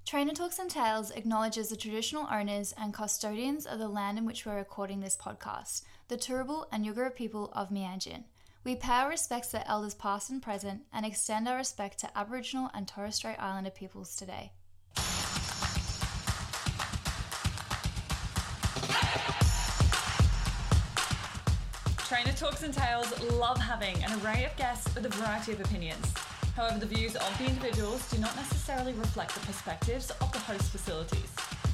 Trainer Talks and Tales acknowledges the traditional owners and custodians of the land in which we're recording this podcast, the Turrbal and Yugara people of Meanjin. We pay our respects to elders past and present and extend our respect to Aboriginal and Torres Strait Islander peoples today. Trainer Talks and Tales love having an array of guests with a variety of opinions. However, the views of the individuals do not necessarily reflect the perspectives of the host facilities.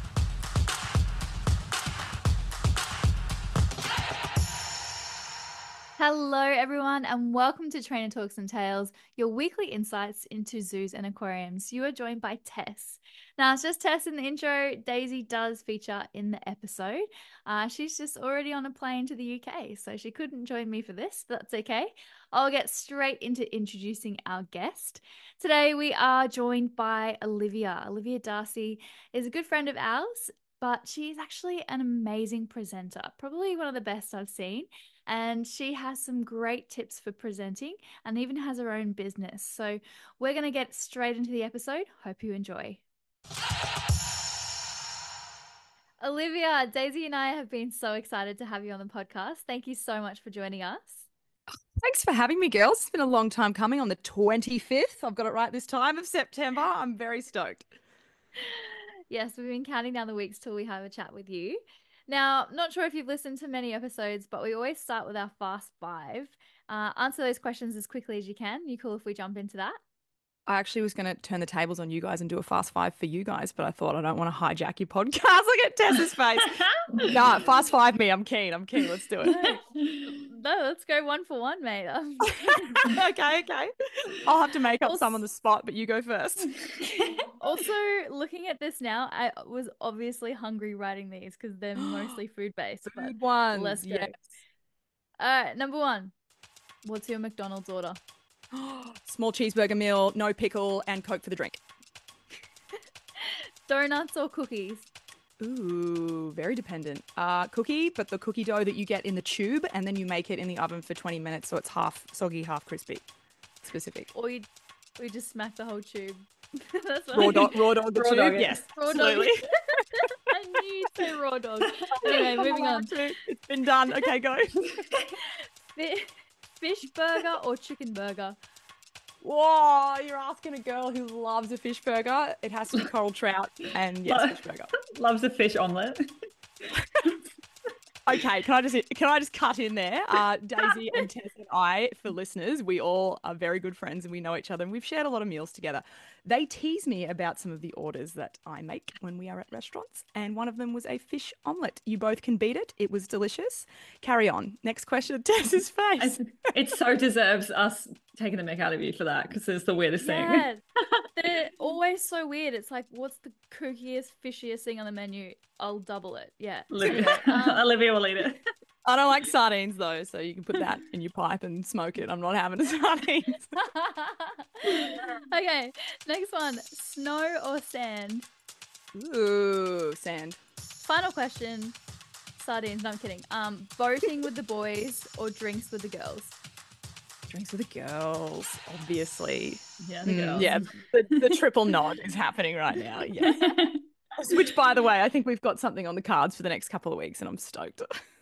Hello everyone and welcome to Trainer Talks and Tales, your weekly insights into zoos and aquariums. You are joined by Tess. Now it's just Tess in the intro. Daisy does feature in the episode. She's just already on a plane to the UK, so she couldn't join me for this, but that's okay. I'll get straight into introducing our guest. Today we are joined by Olivia. Olivia Darcy is a good friend of ours, but she's actually an amazing presenter, probably one of the best I've seen. And she has some great tips for presenting and even has her own business. So we're going to get straight into the episode. Hope you enjoy. Olivia, Daisy and I have been so excited to have you on the podcast. Thank you so much for joining us. Thanks for having me, girls. It's been a long time coming. On the 25th, I've got it right this time, of September. I'm very stoked. Yes, we've been counting down the weeks till we have a chat with you. Now, not sure if you've listened to many episodes, but we always start with our Fast Five. Answer those questions as quickly as you can. You cool if we jump into that? I actually was going to turn the tables on you guys and do a Fast Five for you guys, but I thought I don't want to hijack your podcast. Look at Tess's face. No, Fast Five me. I'm keen. Let's do it. No, let's go one for one, mate. Okay. I'll have to make up some on the spot, but you go first. Also, looking at this now, I was obviously hungry writing these because they're mostly food-based. Food ones. Let's go. Yes. All right, number one. What's your McDonald's order? Small cheeseburger meal, no pickle, and Coke for the drink. Donuts or cookies? Ooh, very dependent. Cookie, but the cookie dough that you get in the tube, and then you make it in the oven for 20 minutes, so it's half soggy, half crispy. Specific. Or you just smack the whole tube. That's raw dog the tube. Dog yes, raw absolutely. dog. I knew you'd say raw dog. Anyway, moving on. It's been done. Okay, go. Fish burger or chicken burger? Whoa, you're asking a girl who loves a fish burger. It has to be coral trout and yes, fish burger. Loves a fish omelette. Okay, can I just cut in there? Daisy and Tess and I, for listeners, we all are very good friends and we know each other and we've shared a lot of meals together. They tease me about some of the orders that I make when we are at restaurants, and one of them was a fish omelette. You both can beat it. It was delicious. Carry on. Next question, Tess's face. It so deserves us taking the mick out of you for that because it's the weirdest thing. They're always so weird. It's like, what's the kookiest, fishiest thing on the menu? I'll double it. Yeah. Olivia will eat it. I don't like sardines though, so you can put that in your pipe and smoke it. I'm not having a sardines. Okay, next one. Snow or sand? Ooh, sand. Final question. Sardines, no, I'm kidding. Boating with the boys or drinks with the girls? Drinks with the girls, obviously. Yeah, the girls. Yeah, the triple nod is happening right now. Yeah. Which, by the way, I think we've got something on the cards for the next couple of weeks, and I'm stoked.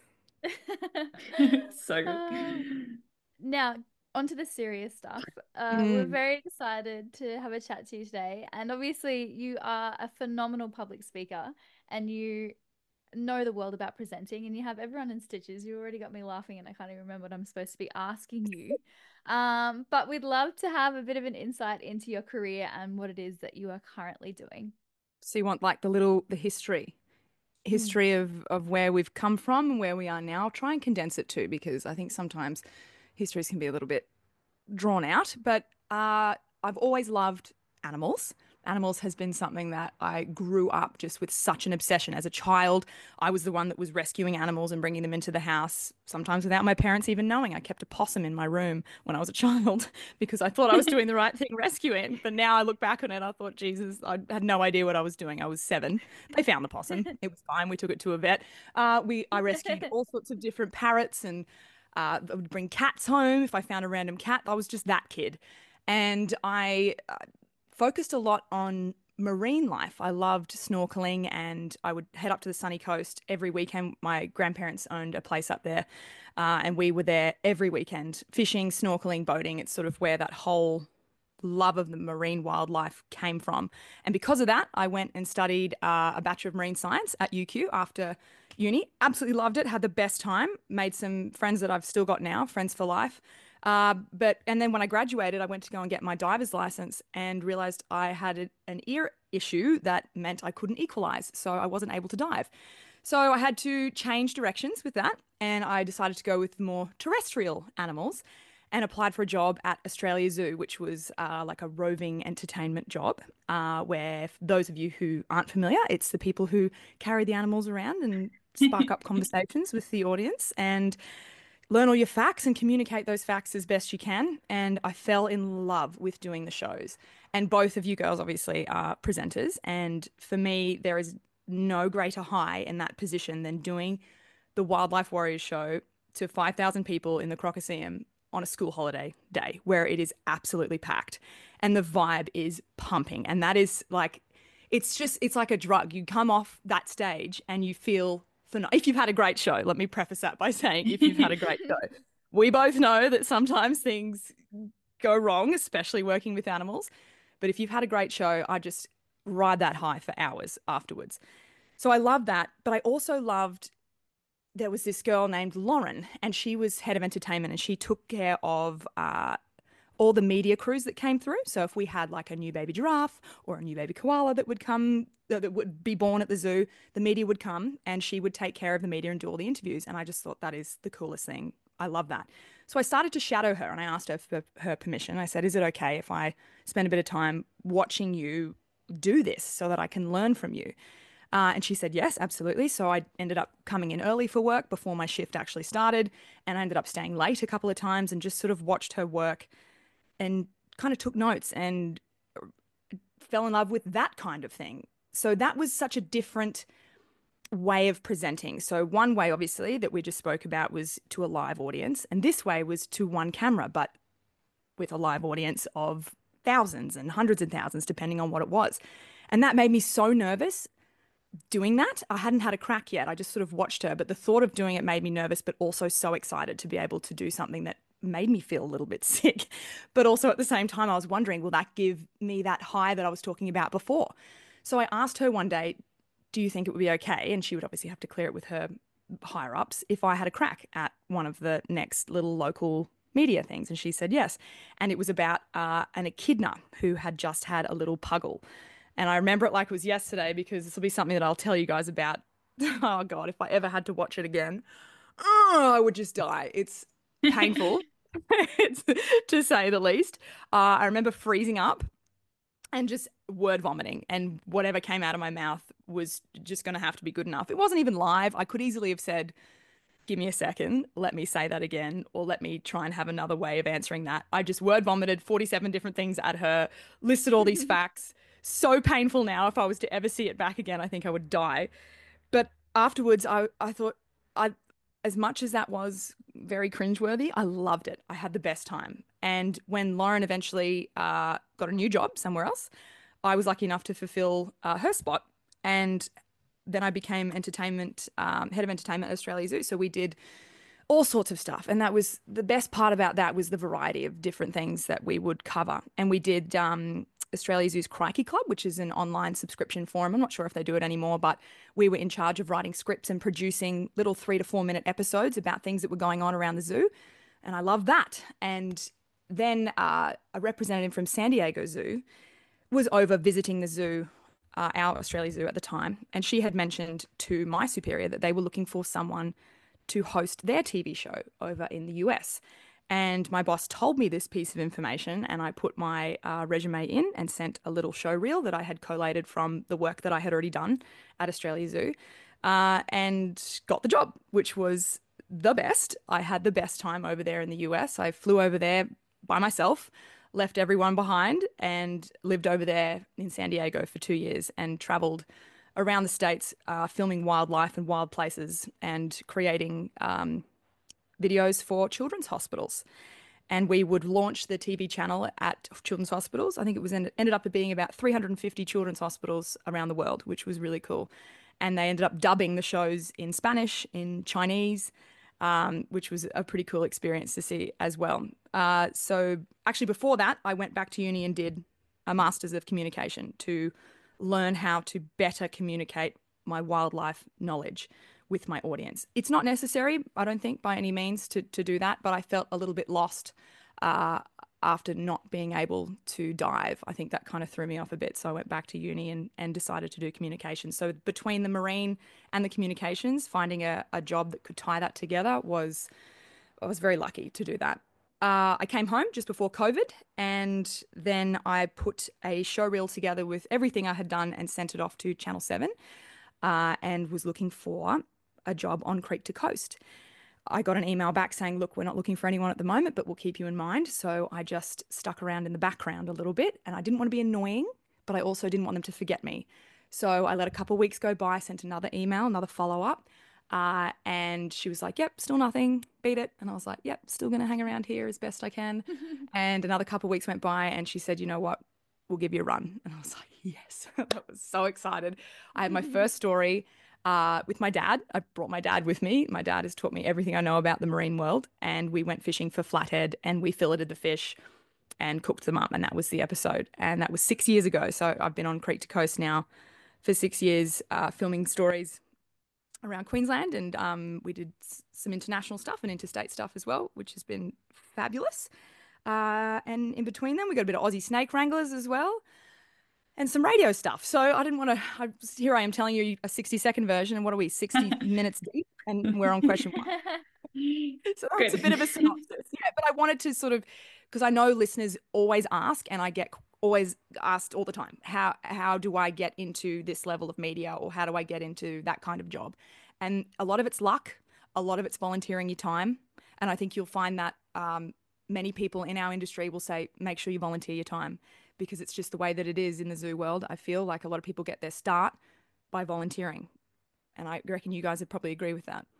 So good. Now, onto the serious stuff. We're very excited to have a chat to you today. And obviously, you are a phenomenal public speaker and you know the world about presenting and you have everyone in stitches. You already got me laughing and I can't even remember what I'm supposed to be asking you. But we'd love to have a bit of an insight into your career and what it is that you are currently doing. So you want like the history of where we've come from and where we are now. I'll try and condense it too, because I think sometimes histories can be a little bit drawn out, but I've always loved animals. Animals has been something that I grew up just with such an obsession. As a child, I was the one that was rescuing animals and bringing them into the house, sometimes without my parents even knowing. I kept a possum in my room when I was a child because I thought I was doing the right thing rescuing. But now I look back on it, I thought, Jesus, I had no idea what I was doing. I was 7. They found the possum. It was fine. We took it to a vet. I rescued all sorts of different parrots and I would bring cats home if I found a random cat. I was just that kid. And I focused a lot on marine life. I loved snorkeling, and I would head up to the sunny coast every weekend. My grandparents owned a place up there, and we were there every weekend, fishing, snorkeling, boating. It's sort of where that whole love of the marine wildlife came from. And because of that, I went and studied a Bachelor of Marine Science at UQ after uni. Absolutely loved it, had the best time, made some friends that I've still got now, friends for life. And then when I graduated, I went to go and get my diver's license and realized I had an ear issue that meant I couldn't equalize. So I wasn't able to dive. So I had to change directions with that. And I decided to go with more terrestrial animals and applied for a job at Australia Zoo, which was like a roving entertainment job, where for those of you who aren't familiar, it's the people who carry the animals around and spark up conversations with the audience and learn all your facts and communicate those facts as best you can. And I fell in love with doing the shows. And both of you girls obviously are presenters. And for me, there is no greater high in that position than doing the Wildlife Warriors show to 5,000 people in the Crocodile on a school holiday day where it is absolutely packed and the vibe is pumping. And that is like, it's like a drug. You come off that stage and you feel if you've had a great show. Let me preface that by saying if you've had a great show. We both know that sometimes things go wrong, especially working with animals. But if you've had a great show, I just ride that high for hours afterwards. So I love that. But I also loved, there was this girl named Lauren, and she was head of entertainment, and she took care of all the media crews that came through. So if we had like a new baby giraffe or a new baby koala that would come, that would be born at the zoo, the media would come and she would take care of the media and do all the interviews. And I just thought that is the coolest thing. I love that. So I started to shadow her and I asked her for her permission. I said, is it okay if I spend a bit of time watching you do this so that I can learn from you? And she said, yes, absolutely. So I ended up coming in early for work before my shift actually started. And I ended up staying late a couple of times and just sort of watched her work and kind of took notes and fell in love with that kind of thing. So that was such a different way of presenting. So one way, obviously, that we just spoke about was to a live audience. And this way was to one camera, but with a live audience of thousands and hundreds of thousands, depending on what it was. And that made me so nervous doing that. I hadn't had a crack yet. I just sort of watched her, but the thought of doing it made me nervous, but also so excited to be able to do something that made me feel a little bit sick. But also at the same time, I was wondering, will that give me that high that I was talking about before? So I asked her one day, do you think it would be okay? And she would obviously have to clear it with her higher ups if I had a crack at one of the next little local media things. And she said yes. And it was about an echidna who had just had a little puggle. And I remember it like it was yesterday because this will be something that I'll tell you guys about. Oh God, if I ever had to watch it again, I would just die. It's painful, to say the least. I remember freezing up and just word vomiting, and whatever came out of my mouth was just going to have to be good enough. It wasn't even live. I could easily have said, give me a second, let me say that again, or let me try and have another way of answering that. I just word vomited 47 different things at her, listed all these facts. So painful now. If I was to ever see it back again, I think I would die. But afterwards, I thought, as much as that was very cringeworthy, I loved it. I had the best time. And when Lauren eventually got a new job somewhere else, I was lucky enough to fulfill her spot. And then I became entertainment head of entertainment at Australia Zoo. So we did all sorts of stuff. And that was the best part about that was the variety of different things that we would cover. And we did Australia Zoo's Crikey Club, which is an online subscription forum. I'm not sure if they do it anymore, but we were in charge of writing scripts and producing little 3 to 4 minute episodes about things that were going on around the zoo. And I love that. And then a representative from San Diego Zoo was over visiting the zoo, our Australia Zoo at the time. And she had mentioned to my superior that they were looking for someone to host their TV show over in the US. And my boss told me this piece of information, and I put my resume in and sent a little show reel that I had collated from the work that I had already done at Australia Zoo, and got the job, which was the best. I had the best time over there in the US. I flew over there by myself, left everyone behind, and lived over there in San Diego for 2 years and traveled around the States, filming wildlife and wild places and creating videos for children's hospitals. and we would launch the TV channel at children's hospitals. I think it was ended up being about 350 children's hospitals around the world, which was really cool. And they ended up dubbing the shows in Spanish, in Chinese, which was a pretty cool experience to see as well. So actually, before that, I went back to uni and did a Masters of Communication to learn how to better communicate my wildlife knowledge with my audience. It's not necessary, I don't think, by any means to do that, but I felt a little bit lost uh, after not being able to dive. I think that kind of threw me off a bit. So I went back to uni and decided to do communications. So between the marine and the communications, finding a job that could tie that together I was very lucky to do that. I came home just before COVID, and then I put a show reel together with everything I had done and sent it off to Channel 7, and was looking for a job on Creek to Coast. I got an email back saying, look, we're not looking for anyone at the moment, but we'll keep you in mind. So I just stuck around in the background a little bit, and I didn't want to be annoying, but I also didn't want them to forget me. So I let a couple of weeks go by, sent another email, another follow up. And she was like, yep, still nothing, beat it. And I was like, yep, still going to hang around here as best I can. And another couple of weeks went by, and she said, you know what, we'll give you a run. And I was like, yes, I was so excited. I had my first story with my dad. I brought my dad with me. My dad has taught me everything I know about the marine world. And we went fishing for flathead, and we filleted the fish and cooked them up. And that was the episode. And that was 6 years ago. So I've been on Creek to Coast now for 6 years, filming stories around Queensland. And we did some international stuff and interstate stuff as well, which has been fabulous. And in between them, we got a bit of Aussie snake wranglers as well, and some radio stuff. So I didn't want to. Here I am telling you a 60-second version, and what are we, 60 minutes deep, and we're on question one. So that's a bit of a synopsis. Yeah, but I wanted to sort of, because I know listeners always ask, and I get always asked all the time, how do I get into this level of media, or how do I get into that kind of job? And a lot of it's luck, a lot of it's volunteering your time, and I think you'll find that many people in our industry will say, make sure you volunteer your time, because it's just the way that it is in the zoo world. I feel like a lot of people get their start by volunteering, and I reckon you guys would probably agree with that.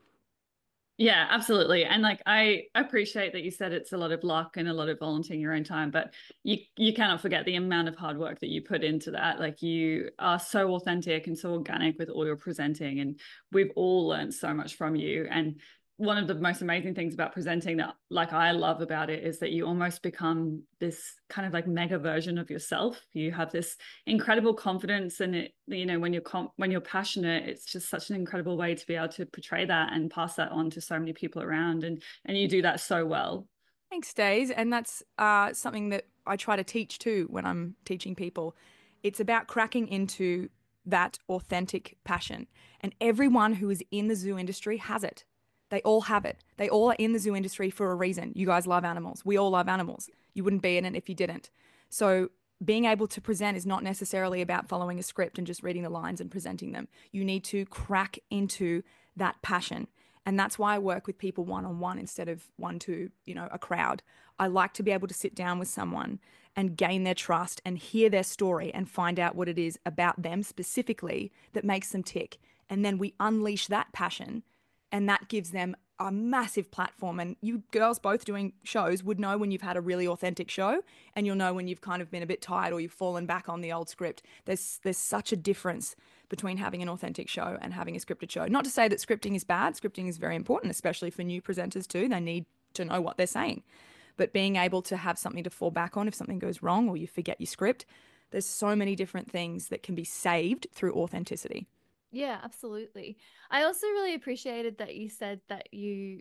Yeah, absolutely. And like, I appreciate that you said it's a lot of luck and a lot of volunteering your own time, but you cannot forget the amount of hard work that you put into that. Like, you are so authentic and so organic with all your presenting, and we've all learned so much from you. And one of the most amazing things about presenting that, like, I love about it, is that you almost become this kind of like mega version of yourself. You have this incredible confidence, and it, you know, when you're passionate, it's just such an incredible way to be able to portray that and pass that on to so many people around, and you do that so well. Thanks, Days. And that's something that I try to teach too when I'm teaching people. It's about cracking into that authentic passion. And everyone who is in the zoo industry has it. They all have it. They all are in the zoo industry for a reason. You guys love animals. We all love animals. You wouldn't be in it if you didn't. So being able to present is not necessarily about following a script and just reading the lines and presenting them. You need to crack into that passion. And that's why I work with people one-on-one instead of one to, a crowd. I like to be able to sit down with someone and gain their trust and hear their story and find out what it is about them specifically that makes them tick. And then we unleash that passion, and that gives them a massive platform. And you girls both doing shows would know when you've had a really authentic show, and you'll know when you've kind of been a bit tired or you've fallen back on the old script. There's such a difference between having an authentic show and having a scripted show. Not to say that scripting is bad. Scripting is very important, especially for new presenters too. They need to know what they're saying. But being able to have something to fall back on if something goes wrong or you forget your script, there's so many different things that can be saved through authenticity. Yeah, absolutely. I also really appreciated that you said that you,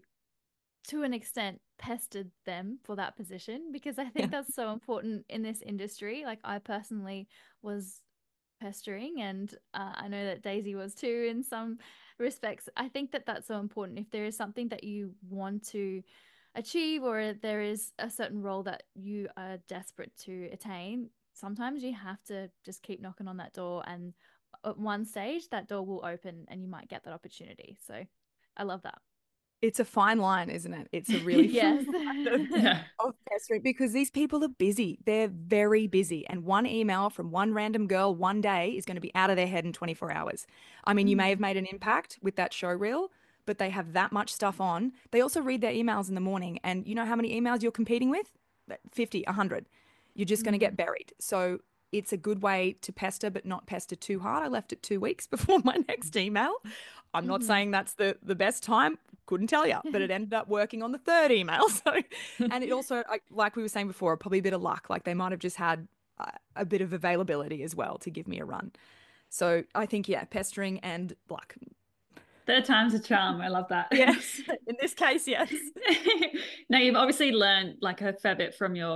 to an extent, pestered them for that position, because I think that's so important in this industry. Like, I personally was pestering, and I know that Daisy was too in some respects. I think that that's so important. If there is something that you want to achieve, or there is a certain role that you are desperate to attain, sometimes you have to just keep knocking on that door, and at one stage that door will open and you might get that opportunity. So I love that. It's a fine line, isn't it? It's a really yes. fine line of pestering, because these people are busy. They're very busy. And one email from one random girl one day is going to be out of their head in 24 hours. I mean, you may have made an impact with that show reel, but they have that much stuff on. They also read their emails in the morning, and you know how many emails you're competing with? 50, 100. You're just going to get buried. So it's a good way to pester, but not pester too hard. I left it 2 weeks before my next email. I'm not saying that's the best time. Couldn't tell you, but it ended up working on the third email. So, and it also, like we were saying before, probably a bit of luck. Like they might have just had a bit of availability as well to give me a run. So I think, yeah, pestering and luck. Third time's a charm. I love that. Yes, in this case, yes. Now you've obviously learned like a fair bit from your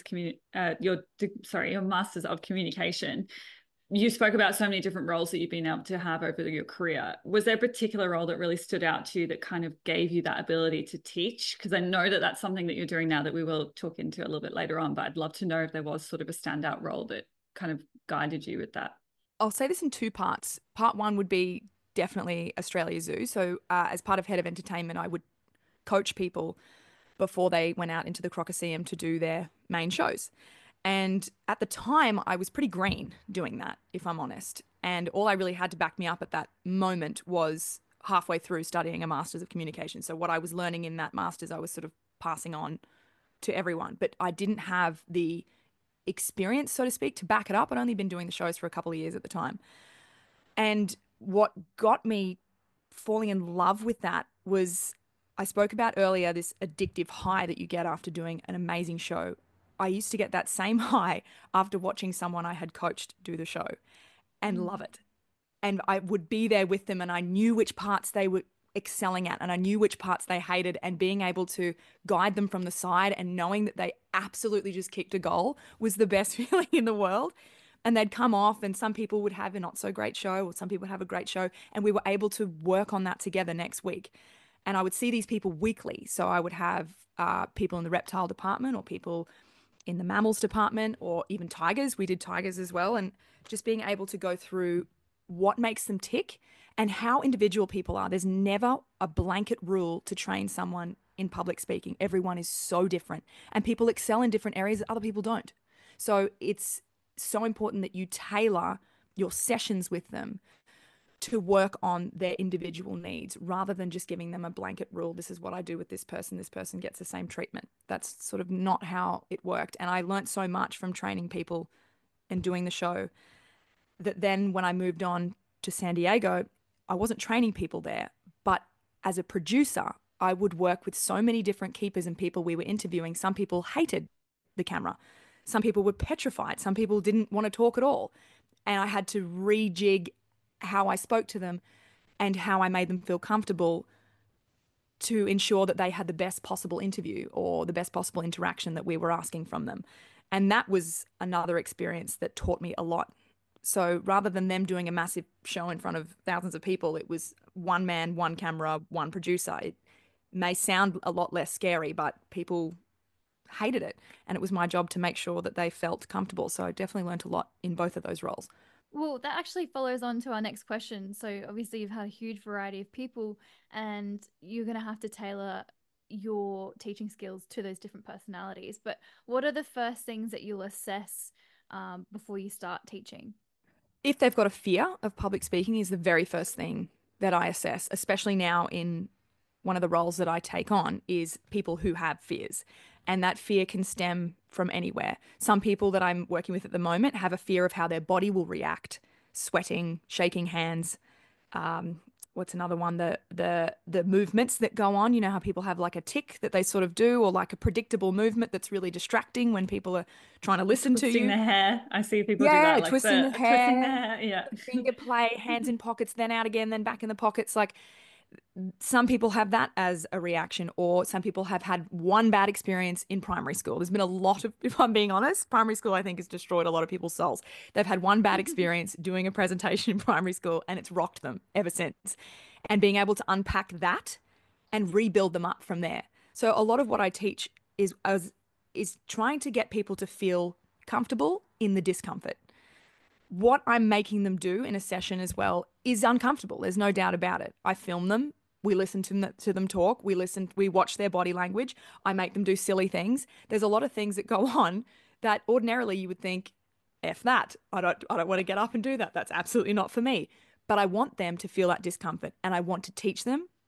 your masters of communication. You spoke about so many different roles that you've been able to have over your career. Was there a particular role that really stood out to you that kind of gave you that ability to teach? Because I know that that's something that you're doing now that we will talk into a little bit later on, but I'd love to know if there was sort of a standout role that kind of guided you with that. I'll say this in two parts. Part one would be definitely Australia Zoo. So as part of Head of Entertainment, I would coach people before they went out into the Crocodile to do their main shows. And at the time, I was pretty green doing that, if I'm honest. And all I really had to back me up at that moment was halfway through studying a Masters of Communication. So what I was learning in that Masters, I was sort of passing on to everyone. But I didn't have the experience, so to speak, to back it up. I'd only been doing the shows for a couple of years at the time. And what got me falling in love with that was I spoke about earlier this addictive high that you get after doing an amazing show. I used to get that same high after watching someone I had coached do the show and love it. And I would be there with them and I knew which parts they were excelling at and I knew which parts they hated, and being able to guide them from the side and knowing that they absolutely just kicked a goal was the best feeling in the world. And they'd come off and some people would have a not so great show or some people would have a great show, and we were able to work on that together next week. And I would see these people weekly. So I would have people in the reptile department or people in the mammals department or even tigers. We did tigers as well. And just being able to go through what makes them tick and how individual people are. There's never a blanket rule to train someone in public speaking. Everyone is so different and people excel in different areas that other people don't. So it's so important that you tailor your sessions with them to work on their individual needs rather than just giving them a blanket rule. This is what I do with this person gets the same treatment. That's sort of not how it worked. And I learned so much from training people and doing the show that then when I moved on to San Diego, I wasn't training people there, but as a producer, I would work with so many different keepers and people we were interviewing. Some people hated the camera. Some people were petrified. Some people didn't want to talk at all. And I had to rejig how I spoke to them and how I made them feel comfortable to ensure that they had the best possible interview or the best possible interaction that we were asking from them. And that was another experience that taught me a lot. So rather than them doing a massive show in front of thousands of people, it was one man, one camera, one producer. It may sound a lot less scary, but people hated it. And it was my job to make sure that they felt comfortable. So I definitely learned a lot in both of those roles. Well, that actually follows on to our next question. So obviously you've had a huge variety of people and you're going to have to tailor your teaching skills to those different personalities. But what are the first things that you'll assess before you start teaching? If they've got a fear of public speaking is the very first thing that I assess, especially now in one of the roles that I take on is people who have fears. And that fear can stem from anywhere. Some people that I'm working with at the moment have a fear of how their body will react, sweating, shaking hands. What's another one? The movements that go on. You know how people have like a tic that they sort of do, or like a predictable movement that's really distracting when people are trying to listen to you. Twisting their hair. I see people do that. Like twisting the hair. Twisting their hair. Yeah. Finger play, hands in pockets, then out again, then back in the pockets. Like some people have that as a reaction, or some people have had one bad experience in primary school. There's been a lot of, if I'm being honest, primary school I think has destroyed a lot of people's souls. They've had one bad experience doing a presentation in primary school and it's rocked them ever since. And being able to unpack that and rebuild them up from there. So a lot of what I teach is trying to get people to feel comfortable in the discomfort. What I'm making them do in a session as well is uncomfortable. There's no doubt about it. I film them. We listen to them talk. We watch their body language. I make them do silly things. There's a lot of things that go on that ordinarily you would think, F that. I don't want to get up and do that. That's absolutely not for me. But I want them to feel that discomfort and I want to teach them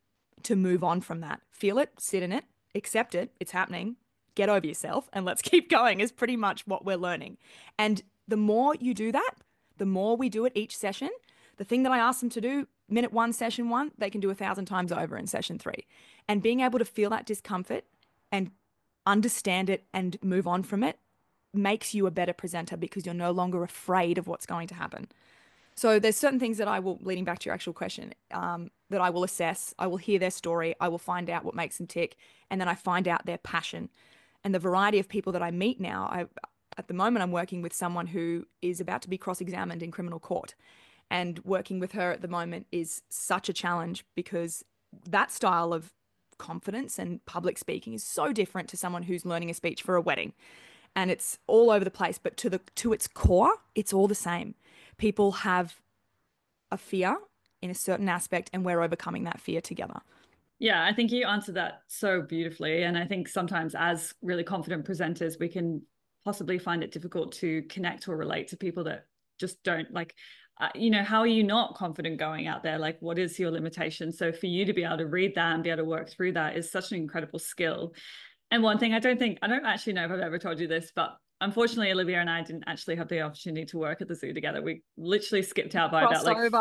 to move on from that. Feel it, sit in it, accept it, it's happening, get over yourself, and let's keep going is pretty much what we're learning. And the more you do that, the more we do it each session. The thing that I ask them to do, minute one, session one, they can do 1,000 times over in session 3. And being able to feel that discomfort and understand it and move on from it makes you a better presenter because you're no longer afraid of what's going to happen. So there's certain things that I will, leading back to your actual question, that I will assess. I will hear their story. I will find out what makes them tick. And then I find out their passion. And the variety of people that I meet now, at the moment, I'm working with someone who is about to be cross-examined in criminal court. And working with her at the moment is such a challenge because that style of confidence and public speaking is so different to someone who's learning a speech for a wedding. And it's all over the place, but to its core, it's all the same. People have a fear in a certain aspect, and we're overcoming that fear together. Yeah, I think you answered that so beautifully. And I think sometimes as really confident presenters, we can possibly find it difficult to connect or relate to people that just don't like, how are you not confident going out there? Like, what is your limitation? So for you to be able to read that and be able to work through that is such an incredible skill. And one thing I don't actually know if I've ever told you this, but unfortunately, Olivia and I didn't actually have the opportunity to work at the zoo together. We literally skipped out by about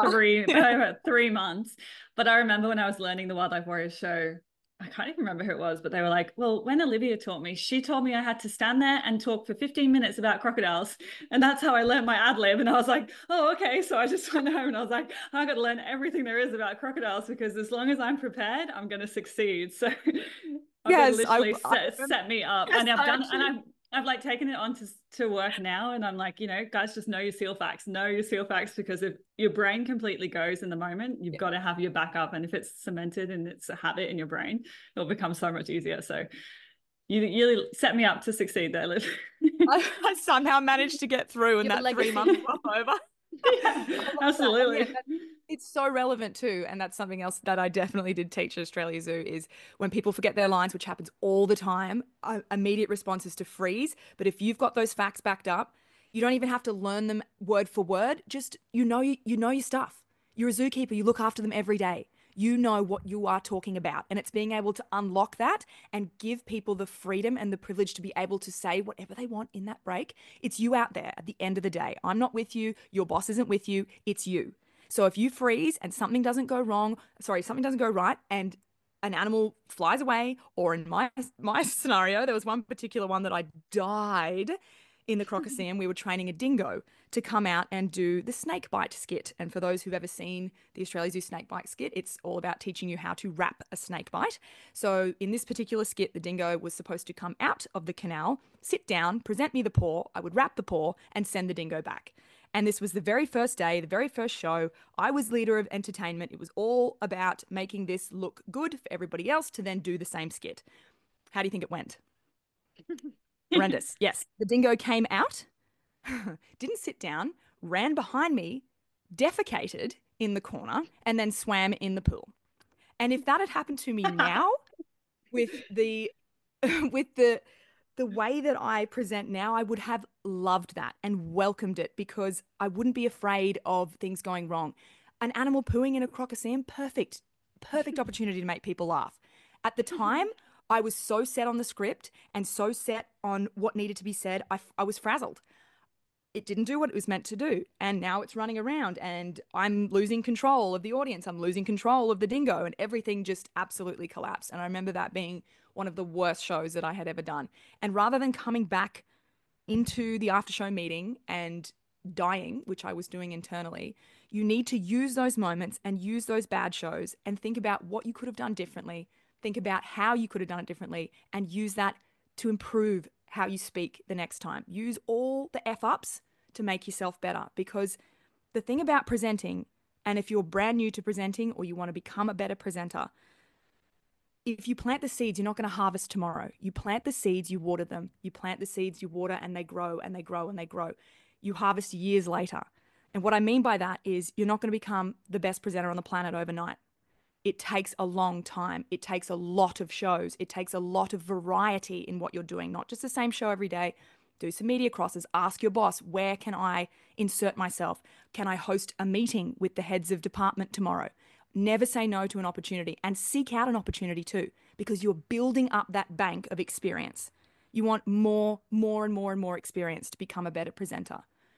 like 3 months. But I remember when I was learning the Wildlife Warriors show, I can't even remember who it was, but they were like, well, when Olivia taught me, she told me I had to stand there and talk for 15 minutes about crocodiles. And that's how I learned my ad lib. And I was like, oh, okay. So I just went home and I was like, I got to learn everything there is about crocodiles because as long as I'm prepared, I'm going to succeed. So yes, literally set me up. Yes, and I've done, and I've like taken it on to work now. And I'm like, guys, just know your SEAL facts, because if your brain completely goes in the moment, you've got to have your backup. And if it's cemented and it's a habit in your brain, it'll become so much easier. So you set me up to succeed there, Liv. I somehow managed to get through and that 3 months was over. Yeah, absolutely. It's so relevant too. And that's something else that I definitely did teach at Australia Zoo is when people forget their lines, which happens all the time, immediate response is to freeze. But if you've got those facts backed up, you don't even have to learn them word for word. Just, you know your stuff. You're a zookeeper. You look after them every day. You know what you are talking about. And it's being able to unlock that and give people the freedom and the privilege to be able to say whatever they want in that break. It's you out there at the end of the day. I'm not with you. Your boss isn't with you. It's you. So if you freeze and something doesn't go right and an animal flies away, or in my scenario, there was one particular one that I died in the Crocoseum. We were training a dingo to come out and do the snake bite skit. And for those who've ever seen the Australia Zoo snake bite skit, it's all about teaching you how to wrap a snake bite. So in this particular skit, the dingo was supposed to come out of the canal, sit down, present me the paw. I would wrap the paw and send the dingo back. And this was the very first day, the very first show. I was leader of entertainment. It was all about making this look good for everybody else to then do the same skit. How do you think it went? Horrendous. Yes. The dingo came out, didn't sit down, ran behind me, defecated in the corner, and then swam in the pool. And if that had happened to me now with the way that I present now, I would have loved that and welcomed it because I wouldn't be afraid of things going wrong. An animal pooing in a Crocoseum, perfect opportunity to make people laugh. At the time, I was so set on the script and so set on what needed to be said, I was frazzled. It didn't do what it was meant to do. And now it's running around and I'm losing control of the audience. I'm losing control of the dingo and everything just absolutely collapsed. And I remember that being one of the worst shows that I had ever done. And rather than coming back into the after show meeting and dying, which I was doing internally, you need to use those moments and use those bad shows and think about what you could have done differently. Think about how you could have done it differently and use that to improve how you speak the next time. Use all the F-ups to make yourself better, because the thing about presenting, and if you're brand new to presenting or you want to become a better presenter, if you plant the seeds, you're not going to harvest tomorrow. You plant the seeds, you water them. You plant the seeds, you water, and they grow and they grow and they grow. You harvest years later. And what I mean by that is you're not going to become the best presenter on the planet overnight. It takes a long time. It takes a lot of shows. It takes a lot of variety in what you're doing, not just the same show every day. Do some media crosses. Ask your boss, where can I insert myself? Can I host a meeting with the heads of department tomorrow? Never say no to an opportunity, and seek out an opportunity too, because you're building up that bank of experience. You want more and more experience to become a better presenter,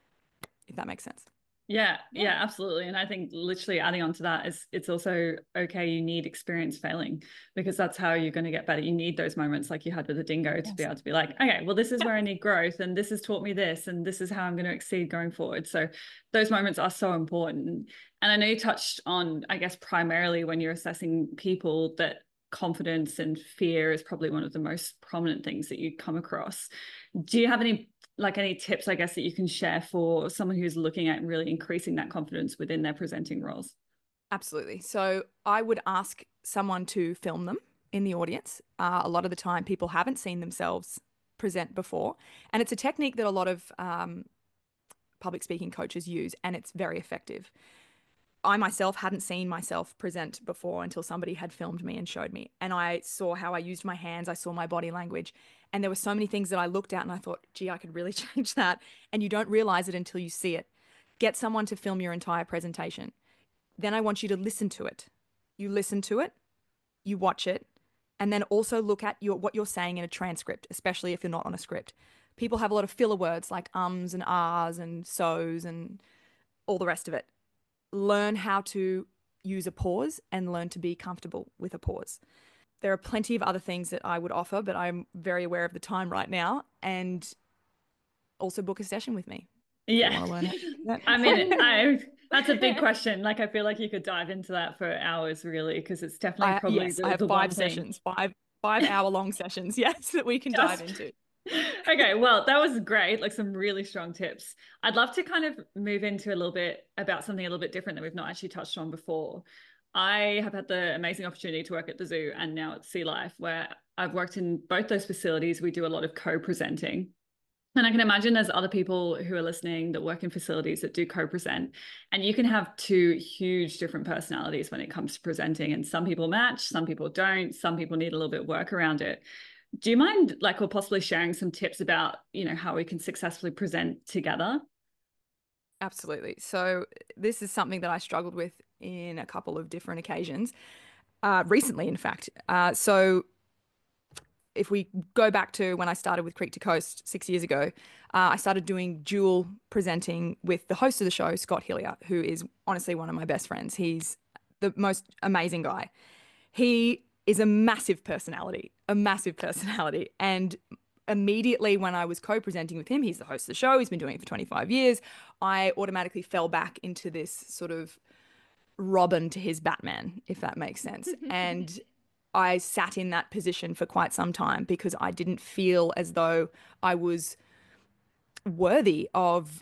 if that makes sense. Yeah, absolutely. And I think literally adding on to that is it's also okay, you need experience failing, because that's how you're going to get better. You need those moments like you had with the dingo to be able to be like, okay, well, this is where I need growth, and this has taught me this, and this is how I'm going to exceed going forward. So those moments are so important. And I know you touched on, I guess, primarily when you're assessing people, that confidence and fear is probably one of the most prominent things that you come across. Do you have any tips, I guess, that you can share for someone who's looking at really increasing that confidence within their presenting roles? Absolutely. So I would ask someone to film them in the audience. A lot of the time, people haven't seen themselves present before. And it's a technique that a lot of public speaking coaches use, and it's very effective. I myself hadn't seen myself present before until somebody had filmed me and showed me. And I saw how I used my hands, I saw my body language. And there were so many things that I looked at and I thought, gee, I could really change that. And you don't realize it until you see it. Get someone to film your entire presentation. Then I want you to listen to it. You listen to it, you watch it, and then also look at what you're saying in a transcript, especially if you're not on a script. People have a lot of filler words like ums and ahs and so's and all the rest of it. Learn how to use a pause and learn to be comfortable with a pause. There are plenty of other things that I would offer, but I'm very aware of the time right now. And also book a session with me. Yeah. I mean, that's a big question. Like, I feel like you could dive into that for hours, really, because it's definitely probably I have 5 sessions, 5-hour-long sessions, yes, that we can dive into. Okay, well, that was great. Like, some really strong tips. I'd love to kind of move into a little bit about something a little bit different that we've not actually touched on before. I have had the amazing opportunity to work at the zoo and now at Sea Life, where I've worked in both those facilities. We do a lot of co-presenting. And I can imagine there's other people who are listening that work in facilities that do co-present. And you can have two huge different personalities when it comes to presenting. And some people match, some people don't, some people need a little bit of work around it. Do you mind, or possibly sharing some tips about, how we can successfully present together? Absolutely. So this is something that I struggled with in a couple of different occasions, recently, in fact. So if we go back to when I started with Creek to Coast 6 years ago, I started doing dual presenting with the host of the show, Scott Hillier, who is honestly one of my best friends. He's the most amazing guy. He is a massive personality. And immediately when I was co-presenting with him, he's the host of the show, he's been doing it for 25 years, I automatically fell back into this sort of Robin to his Batman, if that makes sense. And I sat in that position for quite some time because I didn't feel as though I was worthy of,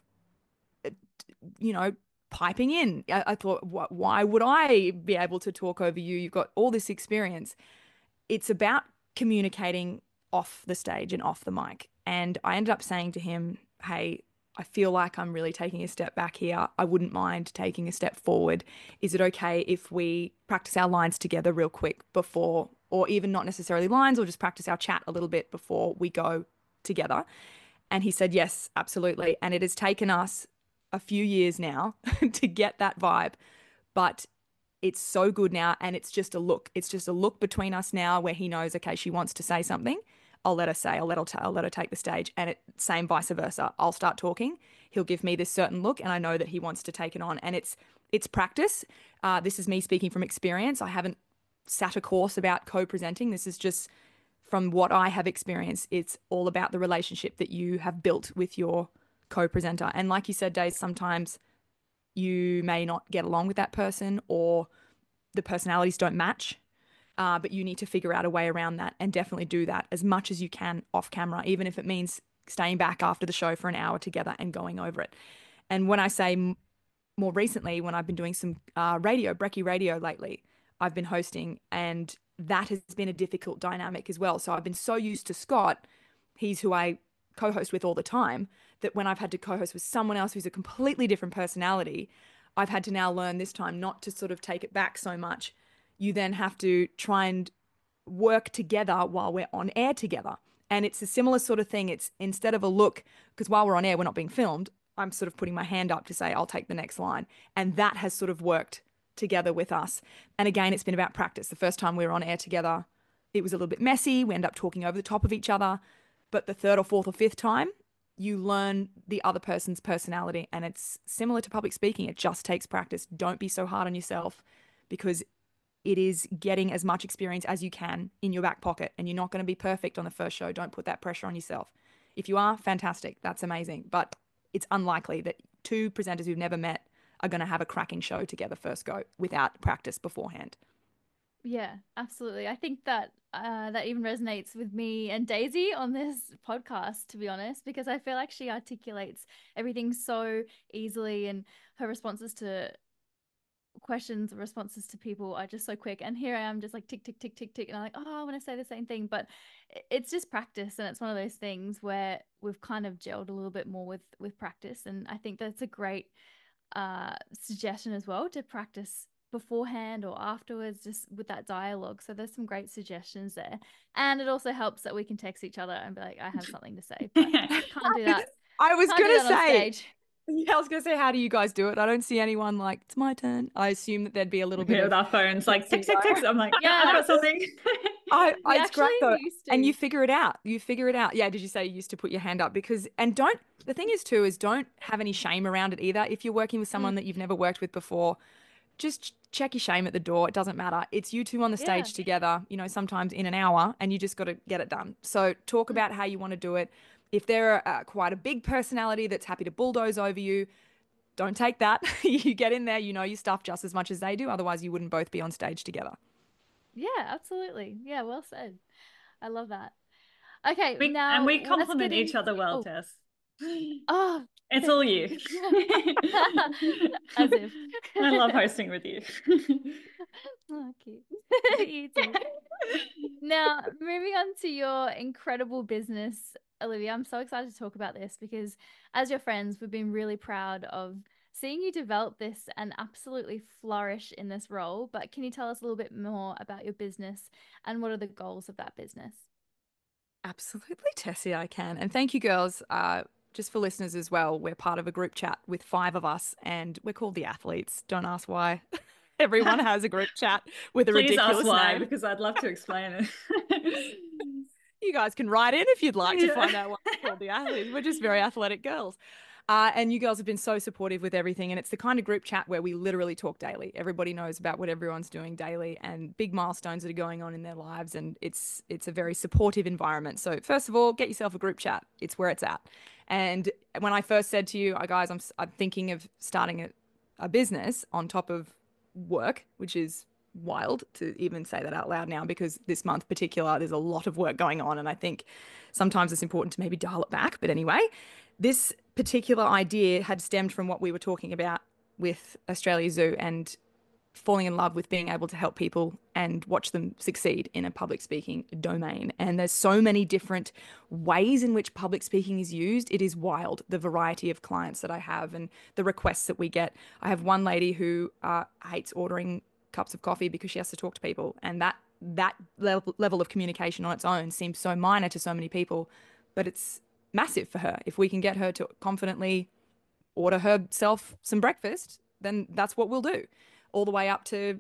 piping in. I thought, why would I be able to talk over you? You've got all this experience. It's about communicating off the stage and off the mic. And I ended up saying to him, hey, I feel like I'm really taking a step back here. I wouldn't mind taking a step forward. Is it okay if we practice our lines together real quick before, or even not necessarily lines, or just practice our chat a little bit before we go together? And he said, yes, absolutely. And it has taken us a few years now to get that vibe, but it's so good now. And it's just a look. It's just a look between us now where he knows, okay, she wants to say something. I'll let her say, I'll let her take the stage, and same vice versa. I'll start talking. He'll give me this certain look, and I know that he wants to take it on. And it's practice. This is me speaking from experience. I haven't sat a course about co-presenting. This is just from what I have experienced. It's all about the relationship that you have built with your co-presenter. And like you said, Days, sometimes you may not get along with that person, or the personalities don't match. But you need to figure out a way around that, and definitely do that as much as you can off camera, even if it means staying back after the show for an hour together and going over it. And when I say more recently, when I've been doing some Brekkie Radio lately, I've been hosting, and that has been a difficult dynamic as well. So I've been so used to Scott, he's who I co-host with all the time, that when I've had to co-host with someone else who's a completely different personality, I've had to now learn this time not to sort of take it back so much. You then have to try and work together while we're on air together. And it's a similar sort of thing. It's instead of a look, because while we're on air, we're not being filmed, I'm sort of putting my hand up to say, I'll take the next line. And that has sort of worked together with us. And again, it's been about practice. The first time we were on air together, it was a little bit messy. We ended up talking over the top of each other. But the third or fourth or fifth time, you learn the other person's personality. And it's similar to public speaking. It just takes practice. Don't be so hard on yourself, because it is getting as much experience as you can in your back pocket. And you're not going to be perfect on the first show. Don't put that pressure on yourself. If you are, fantastic. That's amazing. But it's unlikely that two presenters who've never met are going to have a cracking show together first go without practice beforehand. Yeah, absolutely. I think that that even resonates with me and Daisy on this podcast, to be honest, because I feel like she articulates everything so easily, and her responses to questions, responses to people are just so quick. And here I am just like tick, tick, tick, tick, tick. And I'm like, oh, I want to say the same thing. But it's just practice. And it's one of those things where we've kind of gelled a little bit more with practice. And I think that's a great suggestion as well, to practice beforehand or afterwards, just with that dialogue. So there's some great suggestions there. And it also helps that we can text each other and be like, I have something to say. But can't do that. I was going to say, stage. yeah, I was going to say, how do you guys do it? I don't see anyone like, it's my turn. I assume that there'd be a little bit with of our phones like tick, tick, tick. I'm like, Yeah, I've got something. It's great though. used to. And you figure it out. You figure it out. Yeah, did you say you used to put your hand up? Because, and don't, the thing is too, is don't have any shame around it either. If you're working with someone that you've never worked with before, just check your shame at the door. It doesn't matter. It's you two on the stage together, you know, sometimes in an hour, and you just got to get it done. So talk about how you want to do it. If they're quite a big personality that's happy to bulldoze over you, don't take that. You get in there, you know your stuff just as much as they do. Otherwise, you wouldn't both be on stage together. Yeah, absolutely. Yeah, well said. I love that. Okay, and we compliment each other well, Tess. Oh, it's all you. As if. I love hosting with you. Oh, cute. You too. Now, moving on to your incredible business, Olivia, I'm so excited to talk about this because as your friends, we've been really proud of seeing you develop this and absolutely flourish in this role. But can you tell us a little bit more about your business and what are the goals of that business? Absolutely, Tessie, I can. And thank you, girls. Just for listeners as well, we're part of a group chat with 5 of us and we're called the Athletes. Don't ask why. Everyone has a group chat with a Please ridiculous ask why, name. because I'd love to explain it. You guys can write in if you'd like to find out why we're called the Athletes. We're just very athletic girls. And you girls have been so supportive with everything. And it's the kind of group chat where we literally talk daily. Everybody knows about what everyone's doing daily and big milestones that are going on in their lives. And it's a very supportive environment. So first of all, get yourself a group chat. It's where it's at. And when I first said to you, guys, I'm thinking of starting a business on top of work, which is wild to even say that out loud now, because this month particular, there's a lot of work going on. And I think sometimes it's important to maybe dial it back. But anyway, this particular idea had stemmed from what we were talking about with Australia Zoo and falling in love with being able to help people and watch them succeed in a public speaking domain. And there's so many different ways in which public speaking is used. It is wild, the variety of clients that I have and the requests that we get. I have one lady who hates ordering cups of coffee because she has to talk to people. And that level of communication on its own seems so minor to so many people, but it's massive for her. If we can get her to confidently order herself some breakfast, then that's what we'll do. All the way up to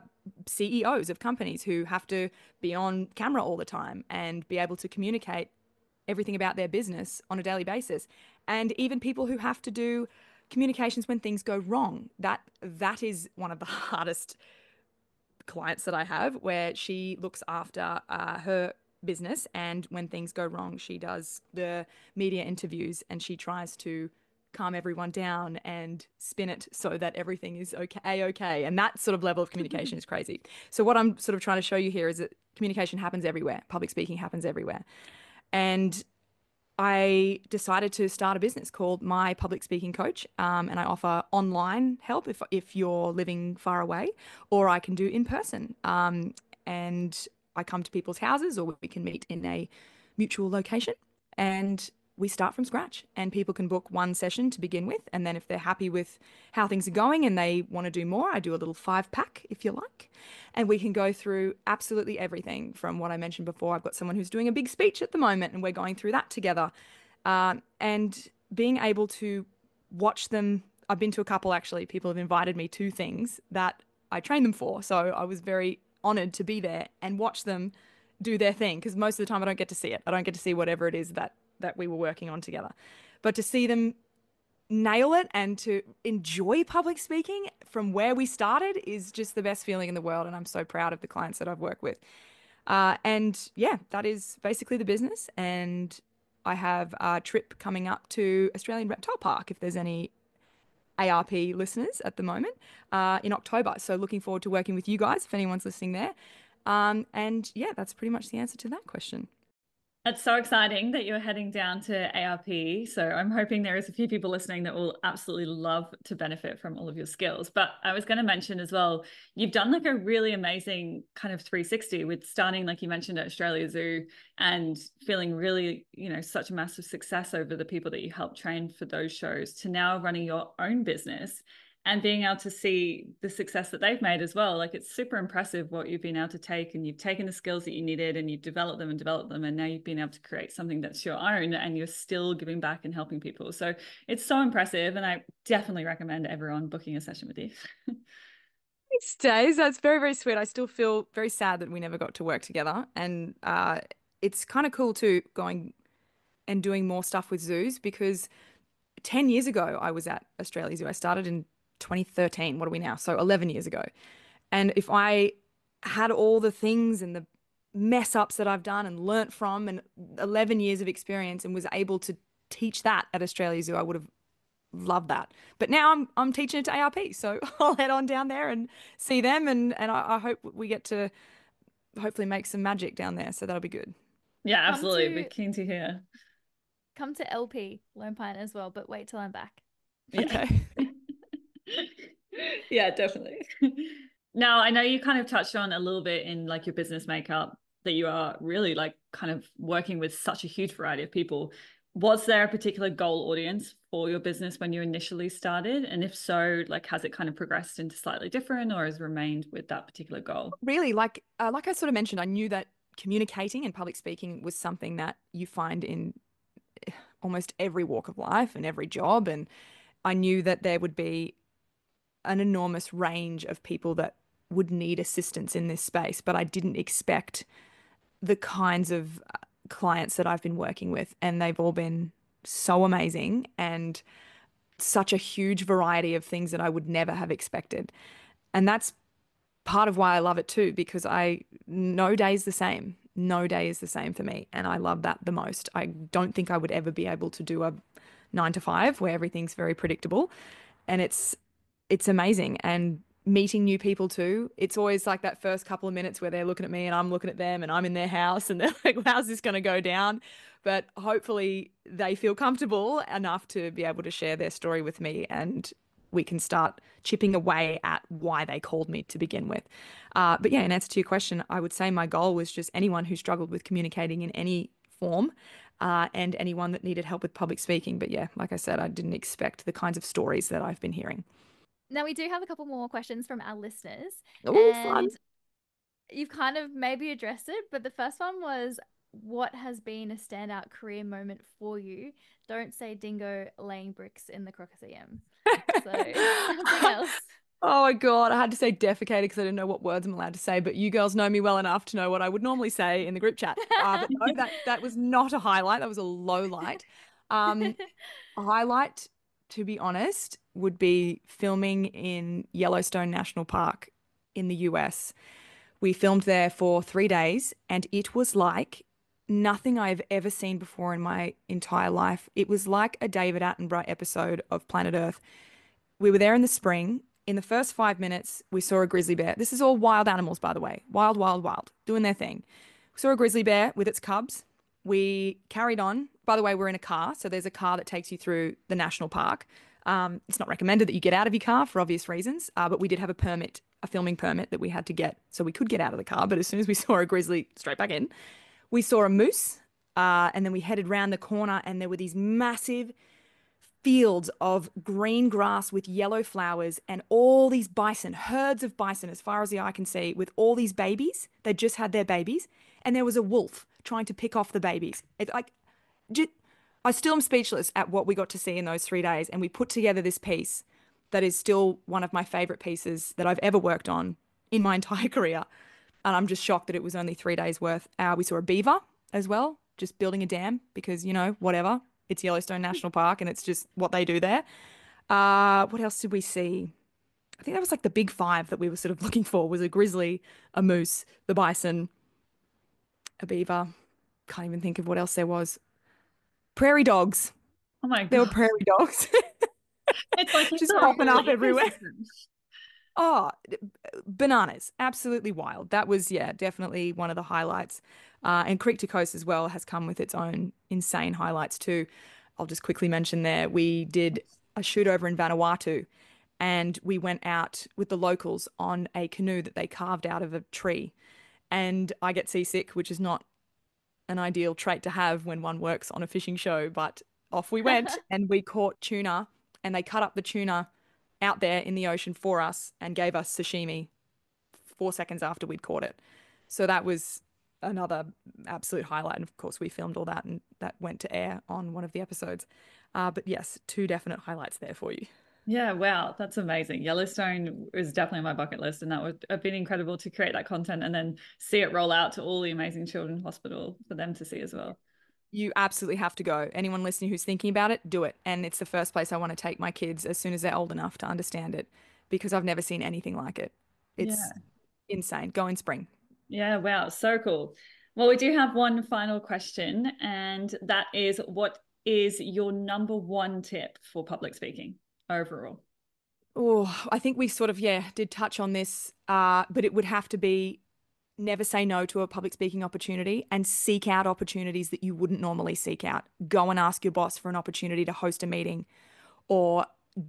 CEOs of companies who have to be on camera all the time and be able to communicate everything about their business on a daily basis. And even people who have to do communications when things go wrong. That is one of the hardest clients that I have, where she looks after her business, and when things go wrong, she does the media interviews and she tries to calm everyone down and spin it so that everything is okay. And that sort of level of communication is crazy. So what I'm sort of trying to show you here is that communication happens everywhere. Public speaking happens everywhere. And I decided to start a business called My Public Speaking Coach, and I offer online help if you're living far away, or I can do in person. And I come to people's houses, or we can meet in a mutual location, and we start from scratch. And people can book one session to begin with, and then if they're happy with how things are going and they want to do more, I do a little 5-pack, if you like. And we can go through absolutely everything from what I mentioned before. I've got someone who's doing a big speech at the moment, and we're going through that together. And being able to watch them, I've been to a couple actually, people have invited me to things that I train them for. So I was very honored to be there and watch them do their thing, because most of the time I don't get to see it. I don't get to see whatever it is that we were working on together. But to see them nail it and to enjoy public speaking from where we started is just the best feeling in the world. And I'm so proud of the clients that I've worked with. And yeah, that is basically the business. And I have a trip coming up to Australian Reptile Park if there's any ARP listeners at the moment in October. So looking forward to working with you guys if anyone's listening there. And yeah, that's pretty much the answer to that question. It's so exciting that you're heading down to ARP. So I'm hoping there is a few people listening that will absolutely love to benefit from all of your skills. But I was going to mention as well, you've done like a really amazing kind of 360 with starting, like you mentioned, at Australia Zoo and feeling really, such a massive success over the people that you helped train for those shows to now running your own business and being able to see the success that they've made as well. Like, it's super impressive what you've been able to take, and you've taken the skills that you needed and you've developed them, and now you've been able to create something that's your own, and you're still giving back and helping people. So it's so impressive, and I definitely recommend everyone booking a session with you. Thanks, Days. That's very, very sweet. I still feel very sad that we never got to work together. And it's kind of cool too, going and doing more stuff with zoos, because 10 years ago, I was at Australia Zoo. I started in 2013. What are we now? So 11 years ago. And if I had all the things and the mess ups that I've done and learnt from, and 11 years of experience, and was able to teach that at Australia Zoo, I would have loved that. But now I'm teaching it to ARP. So I'll head on down there and see them. And I hope we get to hopefully make some magic down there. So that'll be good. Yeah, absolutely. Be keen to hear. Come to LP, Lone Pine as well, but wait till I'm back. Okay. Yeah, definitely. Now, I know you kind of touched on a little bit in like your business makeup that you are really like kind of working with such a huge variety of people. Was there a particular goal audience for your business when you initially started? And if so, like, has it kind of progressed into slightly different, or has remained with that particular goal? Really, like I sort of mentioned, I knew that communicating and public speaking was something that you find in almost every walk of life and every job. And I knew that there would be an enormous range of people that would need assistance in this space, but I didn't expect the kinds of clients that I've been working with. And they've all been so amazing, and such a huge variety of things that I would never have expected. And that's part of why I love it too, because no day is the same. No day is the same for me. And I love that the most. I don't think I would ever be able to do a 9 to 5 where everything's very predictable. And it's amazing. And meeting new people too. It's always like that first couple of minutes where they're looking at me and I'm looking at them, and I'm in their house and they're like, how's this going to go down? But hopefully they feel comfortable enough to be able to share their story with me, and we can start chipping away at why they called me to begin with. But yeah, in answer to your question, I would say my goal was just anyone who struggled with communicating in any form, and anyone that needed help with public speaking. But yeah, like I said, I didn't expect the kinds of stories that I've been hearing. Now, we do have a couple more questions from our listeners. Oh, fun. You've kind of maybe addressed it, but the first one was, what has been a standout career moment for you? Don't say dingo laying bricks in the Crocodile. So something else. Oh my God, I had to say defecated because I didn't know what words I'm allowed to say, but you girls know me well enough to know what I would normally say in the group chat. But no, that was not a highlight. That was a low light. A highlight, to be honest, would be filming in Yellowstone National Park in the US. We filmed there for 3 days, and it was like nothing I've ever seen before in my entire life. It was like a David Attenborough episode of Planet Earth. We were there in the spring. In the first 5 minutes, we saw a grizzly bear. This is all wild animals, by the way. Wild, wild, wild, doing their thing. We saw a grizzly bear with its cubs. We carried on. By the way, we're in a car, so there's a car that takes you through the national park. It's not recommended that you get out of your car for obvious reasons, but we did have a filming permit that we had to get, so we could get out of the car. But as soon as we saw a grizzly, straight back in. We saw a moose, and then we headed round the corner, and there were these massive fields of green grass with yellow flowers, and all these bison, herds of bison as far as the eye can see, with all these babies. They just had their babies, and there was a wolf trying to pick off the babies. I still am speechless at what we got to see in those 3 days, and we put together this piece that is still one of my favorite pieces that I've ever worked on in my entire career. And I'm just shocked that it was only 3 days worth. We saw a beaver as well, just building a dam because, whatever. It's Yellowstone National Park and it's just what they do there. What else did we see? I think that was like the big five that we were sort of looking for was a grizzly, a moose, the bison, a beaver. Can't even think of what else there was. Prairie dogs. Oh my There were God. prairie dogs It's like just it's a popping whole up everywhere. ecosystem. Oh, bananas. Absolutely wild. That was, yeah, definitely one of the highlights. And Creek to Coast as well has come with its own insane highlights too. I'll just quickly mention there, we did a shoot over in Vanuatu and we went out with the locals on a canoe that they carved out of a tree. And I get seasick, which is not an ideal trait to have when one works on a fishing show, but off we went and we caught tuna and they cut up the tuna out there in the ocean for us and gave us sashimi 4 seconds after we'd caught it. So that was another absolute highlight. And of course, we filmed all that and that went to air on one of the episodes. But yes, two definite highlights there for you. Yeah, wow, that's amazing. Yellowstone is definitely on my bucket list, and that would have been incredible to create that content and then see it roll out to all the amazing Children's Hospital for them to see as well. You absolutely have to go. Anyone listening who's thinking about it, do it. And it's the first place I want to take my kids as soon as they're old enough to understand it because I've never seen anything like it. It's Yeah. insane. Go in spring. Yeah, wow, so cool. Well, we do have one final question, and that is, what is your number one tip for public speaking overall? Oh, I think we sort of, yeah, did touch on this, but it would have to be never say no to a public speaking opportunity and seek out opportunities that you wouldn't normally seek out. Go and ask your boss for an opportunity to host a meeting or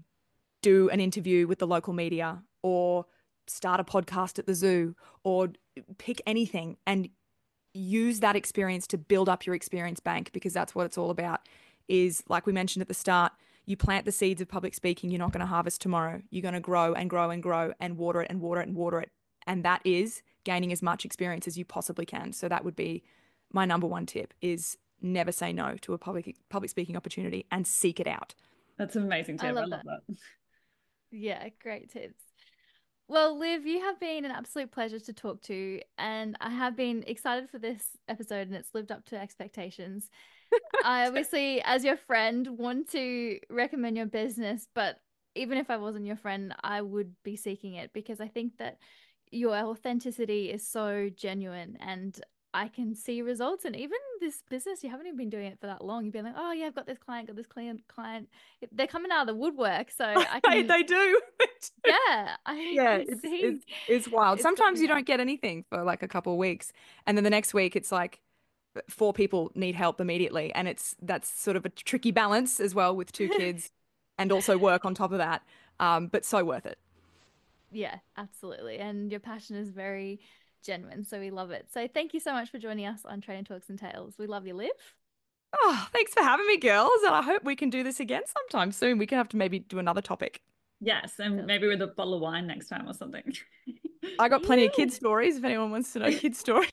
do an interview with the local media or start a podcast at the zoo or pick anything and use that experience to build up your experience bank because that's what it's all about. Is like we mentioned at the start, you plant the seeds of public speaking, you're not going to harvest tomorrow. You're going to grow and grow and grow and water it and water it and water it. And that is gaining as much experience as you possibly can. So that would be my number one tip is never say no to a public speaking opportunity and seek it out. That's an amazing tip. I love that. Yeah, great tips. Well, Liv, you have been an absolute pleasure to talk to, and I have been excited for this episode, and it's lived up to expectations. I obviously, as your friend, want to recommend your business, but even if I wasn't your friend, I would be seeking it because I think that your authenticity is so genuine and I can see results. And even this business, you haven't even been doing it for that long. You've been like, oh yeah, I've got this client, client. They're coming out of the woodwork. So I can They do. yeah, Yeah, can see. it's wild. It's Sometimes you coming out. don't get anything for like a couple of weeks, and then the next week it's like four people need help immediately, and that's sort of a tricky balance as well with two kids, and also work on top of that. But so worth it. Yeah, absolutely. And your passion is very genuine, so we love it. So thank you so much for joining us on Trainer Talks and Tales. We love you, Liv. Oh, thanks for having me, girls, and I hope we can do this again sometime soon. We can have to maybe do another topic. Yes, and maybe with a bottle of wine next time or something. I got plenty of kid stories if anyone wants to know kid stories.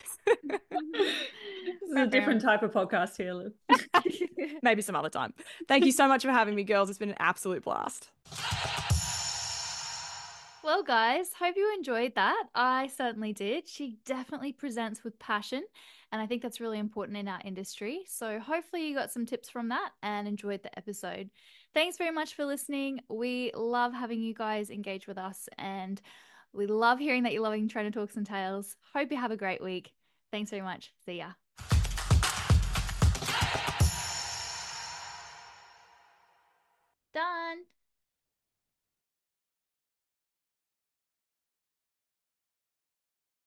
This is a different type of podcast here, Liv. Maybe some other time. Thank you so much for having me, girls. It's been an absolute blast. Well, guys, hope you enjoyed that. I certainly did. She definitely presents with passion, and I think that's really important in our industry. So hopefully you got some tips from that and enjoyed the episode. Thanks very much for listening. We love having you guys engage with us, and we love hearing that you're loving Trainer Talks and Tales. Hope you have a great week. Thanks very much. See ya.